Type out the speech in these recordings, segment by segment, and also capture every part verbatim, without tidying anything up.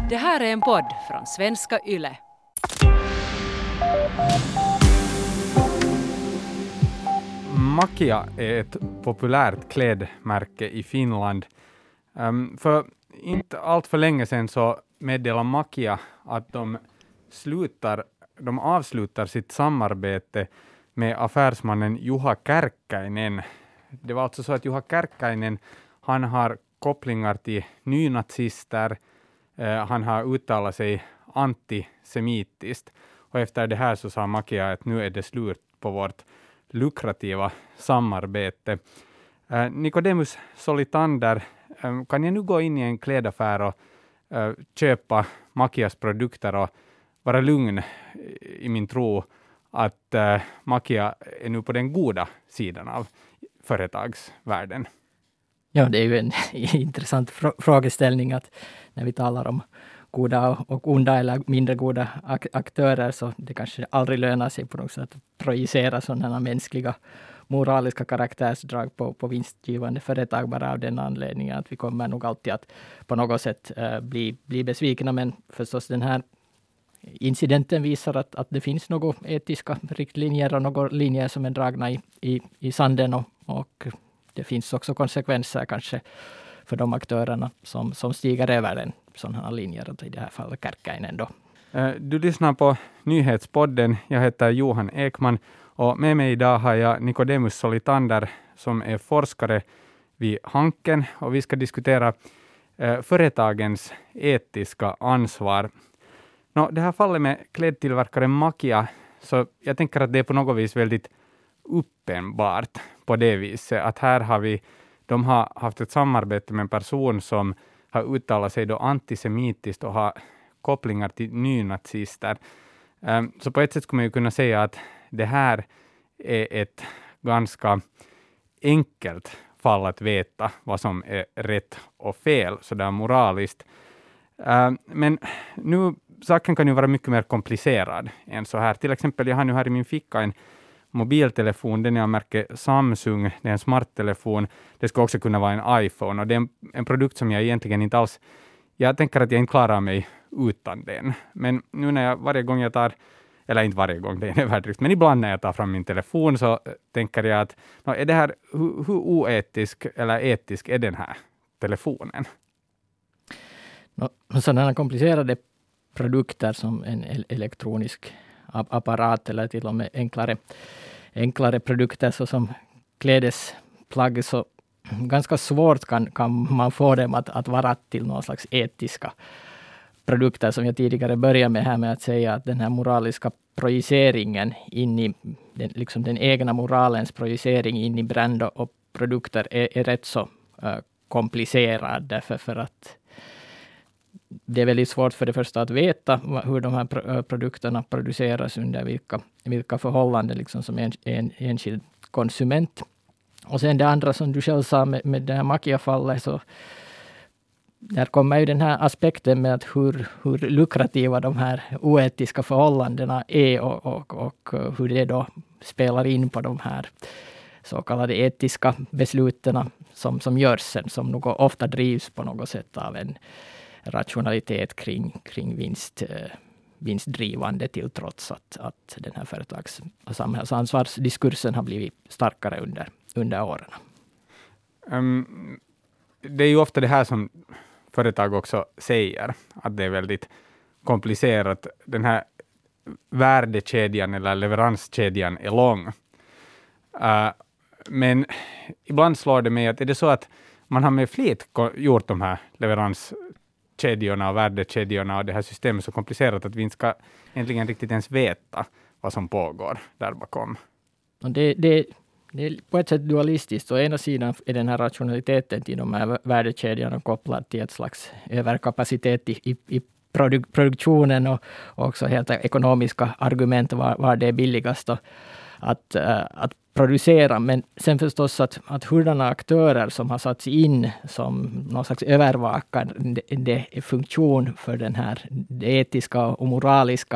Det här är en podd från Svenska Yle. Makia är ett populärt klädmärke i Finland. Um, för inte allt för länge sedan så meddelade Makia att de, slutar, de avslutar sitt samarbete med affärsmannen Juha Kärkkäinen. Det var alltså så att Juha Kärkkäinen, han har kopplingar till nynazister. Uh, han har uttalat sig antisemitiskt. Och efter det här så sa Makia att nu är det slut på vårt lukrativa samarbete. Uh, Nicodemus Solitander, um, kan jag nu gå in i en klädaffär och uh, köpa Makias produkter och vara lugn i min tro att uh, Makia är nu på den goda sidan av företagsvärlden? Ja, det är ju en intressant fr- frågeställning att när vi talar om goda och onda eller mindre goda ak- aktörer så det kanske aldrig lönar sig på något sätt att projicera sådana mänskliga moraliska karaktärsdrag på, på vinstgivande företag bara av den anledningen att vi kommer nog alltid att på något sätt uh, bli, bli besvikna. Men förstås den här incidenten visar att, att det finns några etiska riktlinjer och några linjer som är dragna i, i, i sanden och, och det finns också konsekvenser kanske för de aktörerna som, som stiger över den sådana linjer, i det här fallet Kärkkäinen då. Du lyssnar på Nyhetspodden. Jag heter Johan Ekman och med mig idag har jag Nicodemus Solitander som är forskare vid Hanken och vi ska diskutera eh, företagens etiska ansvar. Nå, det här fallet med klädtillverkaren Makia, så jag tänker att det är på något vis väldigt uppenbart på det viset att här har vi, de har haft ett samarbete med en person som har uttalat sig då antisemitiskt och har kopplingar till nynazister. Um, så på ett sätt skulle man ju kunna säga att det här är ett ganska enkelt fall att veta vad som är rätt och fel, så där moraliskt. Uh, men nu, saken kan ju vara mycket mer komplicerad än så här. Till exempel, jag har nu här i min ficka en mobiltelefon, den jag märker Samsung, det är en smarttelefon. Det ska också kunna vara en iPhone och det är en, en produkt som jag egentligen inte alls, jag tänker att jag inte klarar mig utan den. Men nu när jag varje gång jag tar, eller inte varje gång, det är en överdrift, men ibland när jag tar fram min telefon så tänker jag att no, är det här, hur, hur oetisk eller etisk är den här telefonen? No, sådana komplicerade produkter som en elektronisk apparat eller till och med enklare, enklare produkter såsom klädesplagg, så ganska svårt kan, kan man få dem att, att vara till någon slags etiska produkter, som jag tidigare började med här med att säga att den här moraliska projiceringen in i den, liksom den egna moralens projicering in i brand och produkter är, är rätt så uh, komplicerad, därför för att det är väldigt svårt för det första att veta hur de här pro- produkterna produceras under vilka, vilka förhållanden liksom som en, en enskild konsument. Och sen det andra som du själv sa med, med det här Makia-fallet, så där kommer ju den här aspekten med att hur, hur lukrativa de här oetiska förhållandena är och, och, och hur det då spelar in på de här så kallade etiska besluten som, som görs sen, som nog ofta drivs på något sätt av en rationalitet kring, kring vinst, vinstdrivande till trots att, att den här företags- och samhällsansvarsdiskursen har blivit starkare under, under åren. Um, det är ju ofta det här som företag också säger, att det är väldigt komplicerat. Den här värdekedjan eller leveranskedjan är lång. Uh, men ibland slår det mig att är det så att man har med flit gjort de här leveranskedjorna och värdekedjorna och det här systemet så komplicerat att vi inte ska egentligen riktigt ens veta vad som pågår där bakom. Och det, det, det är på ett sätt dualistiskt. Å ena sidan är den här rationaliteten till de här värdekedjorna kopplad till ett slags överkapacitet i, i, i produ- produktionen och, och också helt ekonomiska argument var, var det är billigast att, att, att producera. Men sen förstås att, att hurdana aktörer som har satts in som någon slags övervakande funktion för den här det etiska och moraliska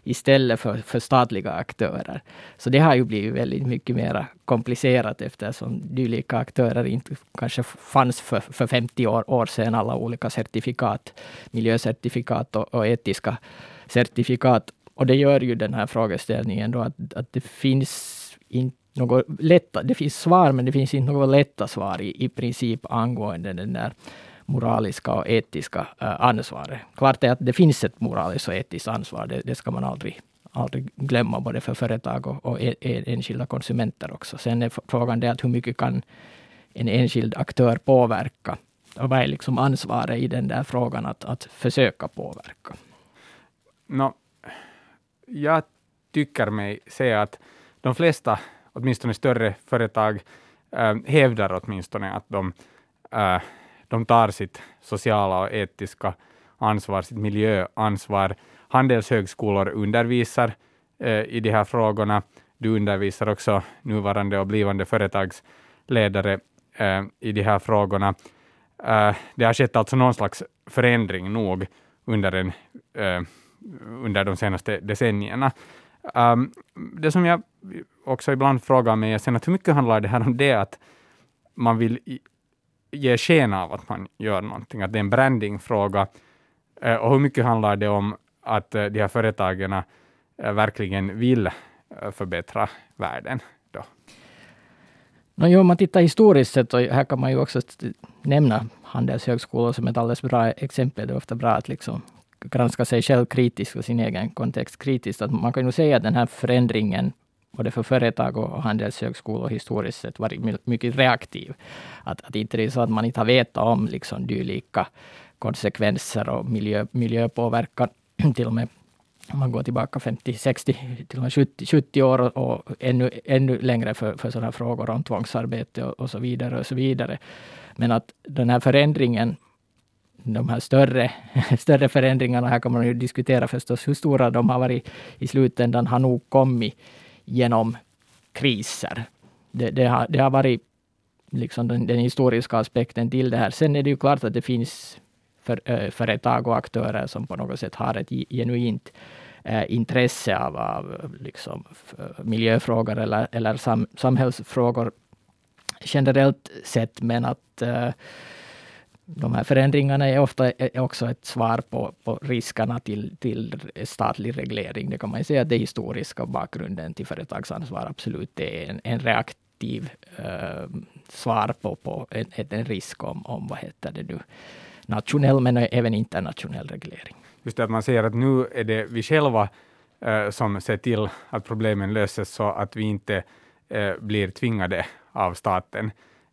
istället för, för statliga aktörer. Så det har ju blivit väldigt mycket mer komplicerat eftersom dylika aktörer inte kanske fanns för, för femtio år, år sedan, alla olika certifikat, miljöcertifikat och, och etiska certifikat. Och det gör ju den här frågeställningen då att, att det finns inte något lätta, det finns svar men det finns inte något lätta svar i, i princip angående den där moraliska och etiska uh, ansvaret. Klart är att det finns ett moraliskt och etiskt ansvar. Det, det ska man aldrig, aldrig glömma, både för företag och, och en, en, enskilda konsumenter också. Sen är frågan det att hur mycket kan en enskild aktör påverka? Och vad är liksom ansvaret i den där frågan att, att försöka påverka? No, jag tycker mig se att de flesta, åtminstone större företag, äh, hävdar åtminstone att de äh, De tar sitt sociala och etiska ansvar, sitt miljöansvar. Handelshögskolor undervisar eh, i de här frågorna. Du undervisar också nuvarande och blivande företagsledare eh, i de här frågorna. Eh, det har skett alltså någon slags förändring nog under, en, eh, under de senaste decennierna. Um, det som jag också ibland frågar mig är sen att hur mycket handlar det här om det att man vill i, ge sken av att man gör någonting, att det är en brandingfråga, eh, och hur mycket handlar det om att eh, de här företagen eh, verkligen vill eh, förbättra världen då? No, jo, om man tittar historiskt sett, och här kan man ju också nämna handelshögskolor som ett alldeles bra exempel. Det är ofta bra att liksom granska sig själv kritiskt och sin egen kontext kritiskt. Att man kan ju säga att den här förändringen både för företag och handelshögskolor historiskt sett varit mycket reaktiv. Att, att inte det är så att man inte har vetat om liksom dylika konsekvenser och miljö, miljöpåverkan. Till och med om man går tillbaka femtio, sextio, till och med sjuttio, sjuttio år och, och ännu, ännu längre för, för sådana frågor om tvångsarbete och, och så vidare och så vidare. Men att den här förändringen, de här större, större förändringarna, här kan man ju diskutera förstås hur stora de har varit i slutändan, har nog kommit genom kriser. Det, det, har, det har varit liksom den, den historiska aspekten till det här. Sen är det ju klart att det finns för, äh, företag och aktörer som på något sätt har ett genuint äh, intresse av, av liksom, miljöfrågor eller, eller sam, samhällsfrågor generellt sett. Men att äh, de här förändringarna är ofta är också ett svar på, på riskerna till, till statlig reglering. Det kan man ju säga att det historiska bakgrunden till företagsansvar absolut det är en, en reaktiv uh, svar på, på en, en risk om, om vad heter det nu, nationell men även internationell reglering. Just det, att man säger att nu är det vi själva uh, som ser till att problemen löses så att vi inte uh, blir tvingade av staten.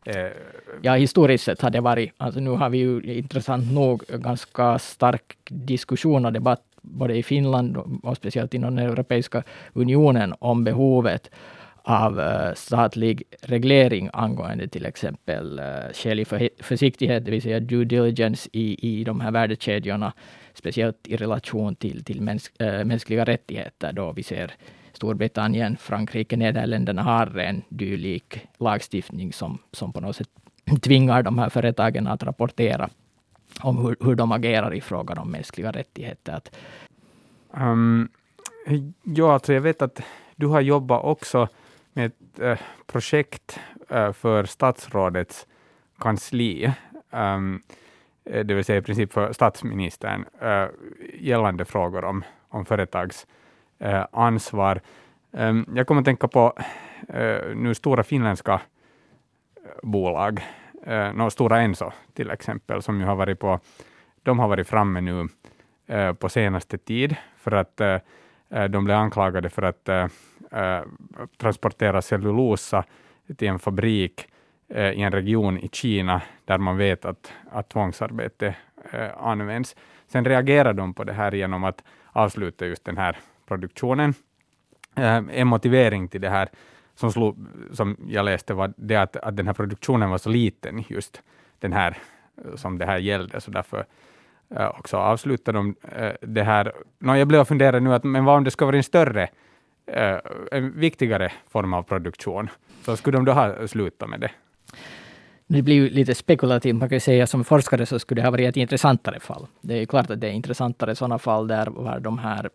Ja, historiskt sett har det varit, alltså nu har vi ju intressant nog ganska stark diskussion och debatt både i Finland och speciellt inom den Europeiska unionen om behovet av uh, statlig reglering angående till exempel uh, skälig för, försiktighet, det vill säga due diligence i, i de här värdekedjorna, speciellt i relation till, till mäns, uh, mänskliga rättigheter då vi ser Storbritannien, Frankrike, Nederländerna har en dylik lagstiftning som, som på något sätt tvingar de här företagen att rapportera om hur, hur de agerar i frågan om mänskliga rättigheter. Um, ja, alltså jag vet att du har jobbat också med ett uh, projekt uh, för statsrådets kansli, um, det vill säga i princip för statsministern, uh, gällande frågor om, om företags Uh, ansvar. Um, jag kommer att tänka på uh, nu stora finländska bolag, uh, no, Stora Enso till exempel, som ju har varit på, de har varit framme nu uh, på senaste tid för att uh, uh, de blev anklagade för att uh, uh, transportera cellulosa till en fabrik uh, i en region i Kina där man vet att, att tvångsarbete uh, används. Sen reagerar de på det här genom att avsluta just den här produktionen. Eh, en motivering till det här som, slog, som jag läste var det att, att den här produktionen var så liten, just den här som det här gällde, så därför eh, också avslutade de eh, det här. Nå, jag blev och funderade nu att men vad om det ska vara en större, eh, en viktigare form av produktion, så skulle de då ha slutat med det? Det blir ju lite spekulativt. Man kan säga som forskare så skulle det ha varit ett intressantare fall. Det är klart att det är intressantare sådana fall där var de här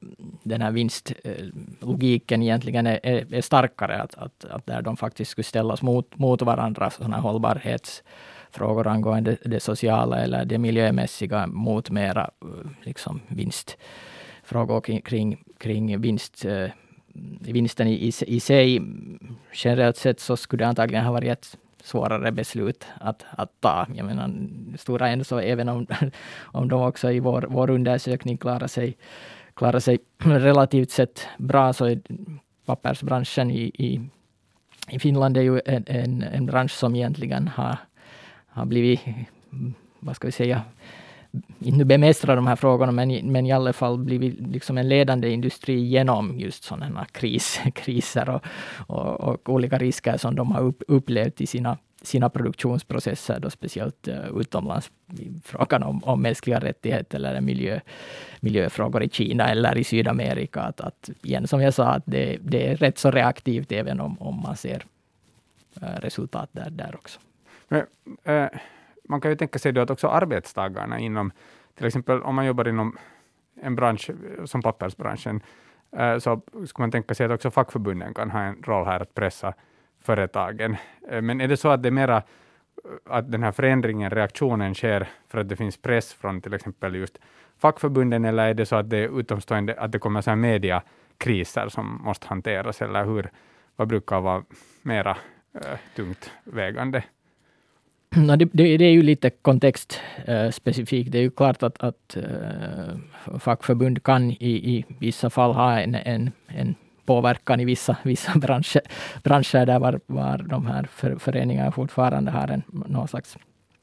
den här vinstlogiken egentligen är, är, är starkare, att, att, att där de faktiskt skulle ställas mot, mot varandra, sådana hållbarhetsfrågor angående det sociala eller det miljömässiga mot mera liksom vinstfrågor kring, kring, kring vinst, vinsten i, i sig. Generellt sett så skulle det antagligen ha varit ett svårare beslut att, att ta. Jag menar, Stora Enso, även om, om de också i vår, vår undersökning klarar sig, klarar sig relativt sett bra, så är pappersbranschen i, i, i Finland är ju en, en, en bransch som egentligen har, har blivit, vad ska vi säga, inte bemästra de här frågorna, men, men i alla fall blivit liksom en ledande industri genom just sådana kris, kriser och, och, och olika risker som de har upp, upplevt i sina, sina produktionsprocesser, då speciellt uh, utomlands, frågan om, om mänskliga rättigheter eller miljö, miljöfrågor i Kina eller i Sydamerika. Att, att igen, som jag sa, att det, det är rätt så reaktivt även om, om man ser uh, resultat där, där också. Men, äh... Man kan ju tänka sig då att också arbetstagarna inom, till exempel om man jobbar inom en bransch som pappersbranschen, så skulle man tänka sig att också fackförbunden kan ha en roll här att pressa företagen. Men är det så att det är mera att den här förändringen, reaktionen sker för att det finns press från till exempel just fackförbunden, eller är det så att det är utomstående, att det kommer så här mediakriser som måste hanteras, eller hur, vad brukar vara mera äh, tungt vägande? No, det, det, det är ju lite kontextspecifikt. Uh, det är ju klart att, att uh, fackförbund kan i, i vissa fall ha en, en, en påverkan i vissa, vissa branscher, branscher där var, var de här för, föreningarna fortfarande har en, någon slags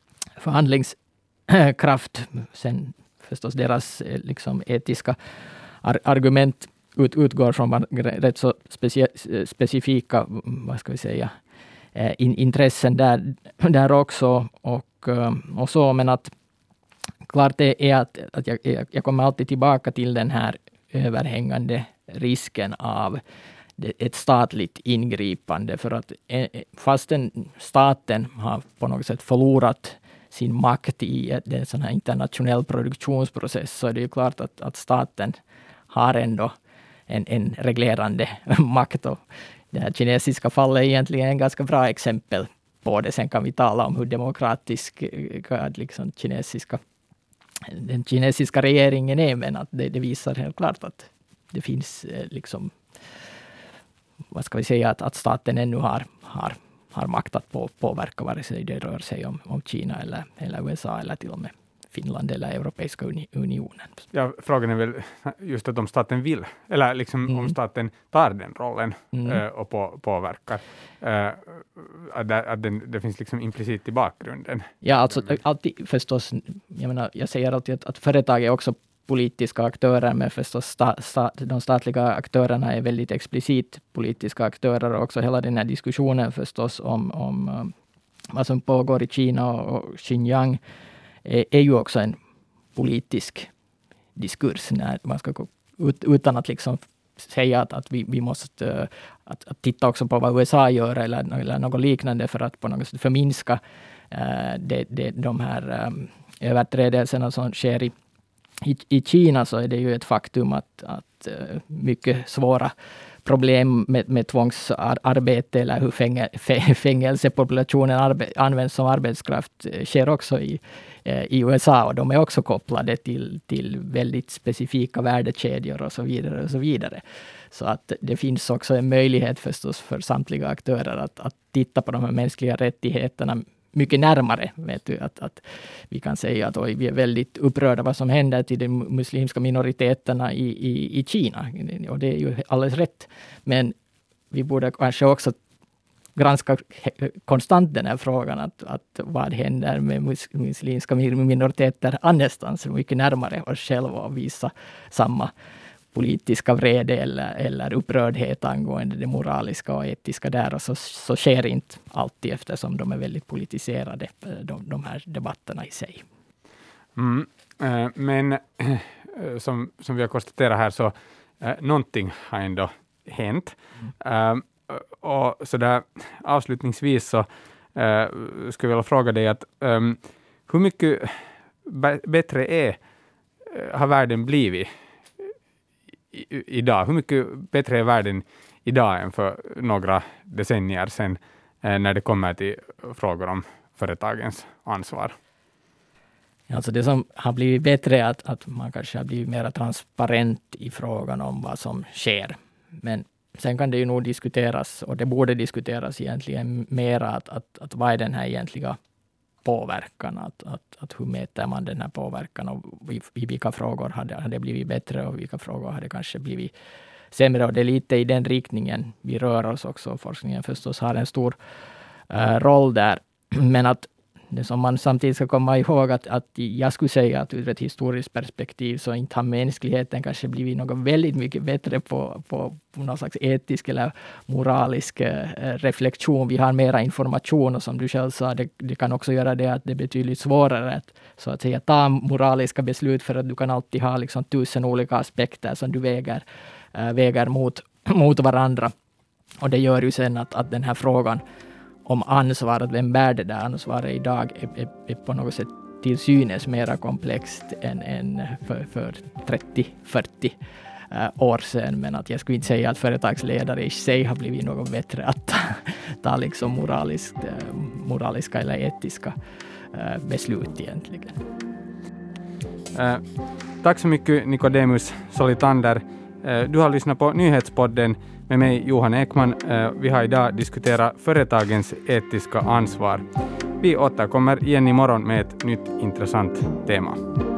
förhandlingskraft. Sen förstås deras liksom, etiska ar, argument ut, utgår från rätt så specie, specifika, vad ska vi säga, In, intressen där, där också och, och så, men att klart det är att, att jag, jag kommer alltid tillbaka till den här överhängande risken av det, ett statligt ingripande, för att fastän staten har på något sätt förlorat sin makt i en sån här internationell produktionsprocess, så är det ju klart att, att staten har ändå en, en reglerande makt. Och det här kinesiska fallet är egentligen en ganska bra exempel på det. Sen kan vi tala om hur demokratisk liksom, kinesiska, den kinesiska regeringen är, men att det, det visar helt klart att det finns liksom, vad ska vi säga, att, att staten ännu har, har, har makt att på, påverka vare sig det rör sig om, om Kina eller, eller U S A eller till och med Finland eller Europeiska unionen. Ja, frågan är väl just att om staten vill, eller liksom mm. om staten tar den rollen mm. uh, och på, påverkar. Uh, att det, att den, det finns liksom implicit i bakgrunden. Ja, alltså alltid förstås, jag menar, jag säger alltid att, att företag är också politiska aktörer, men förstås sta, sta, de statliga aktörerna är väldigt explicit politiska aktörer, och också hela den här diskussionen förstås om, om um, vad som pågår i Kina och, och Xinjiang är, är ju också en politisk diskurs, när man ska gå ut, utan att liksom säga att, att vi, vi måste uh, att, att titta också på vad U S A gör eller, eller något liknande för att på något sätt förminska uh, det, det, de här um, överträdelserna som sker i I, I Kina. Så är det ju ett faktum att, att uh, mycket svåra problem med, med tvångsarbete eller hur fängel, fängelsepopulationen arbe, används som arbetskraft uh, sker också i, uh, i U S A, och de är också kopplade till, till väldigt specifika värdekedjor och så vidare och så vidare. Så att det finns också en möjlighet förstås för samtliga aktörer att, att titta på de här mänskliga rättigheterna mycket närmare. Vet du, att, att vi kan säga att oj, vi är väldigt upprörda vad som händer till de muslimska minoriteterna i, i, i Kina. Och det är ju alldeles rätt. Men vi borde kanske också granska konstant den här frågan. Att, att vad händer med mus, muslimska minoriteter annanstans, mycket närmare oss själva, och visa samma politiska vrede eller, eller upprördhet angående det moraliska och etiska där. Och så, så sker inte alltid, eftersom de är väldigt politiserade, de, de här debatterna i sig. Mm, äh, men äh, som, som vi har konstaterat här, så äh, någonting har ändå hänt. Mm. Äh, och så där avslutningsvis så äh, skulle jag vilja fråga dig att äh, hur mycket b- bättre är, äh, har världen blivit i, idag? Hur mycket bättre är världen idag än för några decennier sedan eh, när det kommer till frågor om företagens ansvar? Alltså det som har blivit bättre är att, att man kanske har blivit mer transparent i frågan om vad som sker. Men sen kan det ju nog diskuteras, och det borde diskuteras egentligen mera, att, att, att vad är den här egentliga påverkan? Att, att, att hur mäter man den här påverkan och i, i vilka frågor har det, har det blivit bättre och vilka frågor har det kanske blivit sämre? Och det är lite i den riktningen vi rör oss också. Forskningen förstås har en stor uh, roll där. Men att det som man samtidigt ska komma ihåg att, att jag skulle säga att ur ett historiskt perspektiv så inte har mänskligheten kanske blivit något väldigt mycket bättre på, på, på någon slags etisk eller moralisk eh, reflektion. Vi har mera information och som du själv sa, det, det kan också göra det att det är betydligt svårare att, så att säga, ta moraliska beslut för att du kan alltid ha liksom tusen olika aspekter som du väger, äh, väger mot, mot varandra. Och det gör ju sen att, att den här frågan om ansvaret, vem bär det där ansvaret idag, är, är, är på något sätt till synes mera komplext än, än för, för trettio fyrtio uh, år sedan. Men att jag skulle inte säga att företagsledare i sig har blivit något bättre att ta, ta liksom moraliskt, uh, moraliska eller etiska uh, beslut egentligen. Uh, tack så mycket Nicodemus Solitander. Uh, du har lyssnat på Nyhetspodden med mig Johan Ekman. Vi har idag diskuterat företagens etiska ansvar. Vi återkommer igen imorgon med ett nytt intressant tema.